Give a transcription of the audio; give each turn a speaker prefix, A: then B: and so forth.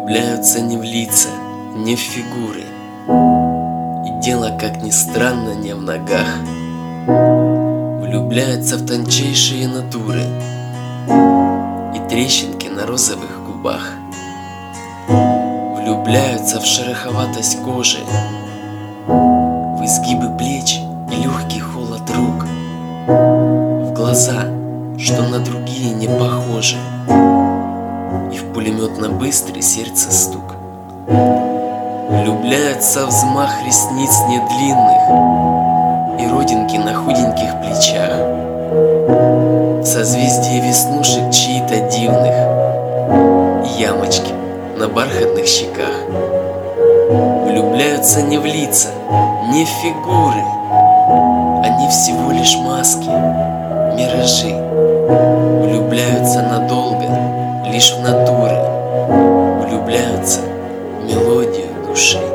A: Влюбляются не в лица, не в фигуры, и дело, как ни странно, не в ногах. Влюбляются в тончайшие натуры и трещинки на розовых губах. Влюбляются в шероховатость кожи, в изгибы плеч и легкий холод рук, в глаза, что на другие не похожи, и в пулеметно-быстрый сердце стук. Влюбляются в взмах ресниц недлинных и родинки на худеньких плечах, в созвездие веснушек чьи-то дивных и ямочки на бархатных щеках. Влюбляются не в лица, не в фигуры, они всего лишь маски, миражи. Влюбляются надолго, лишь в натуры, влюбляются в мелодию души.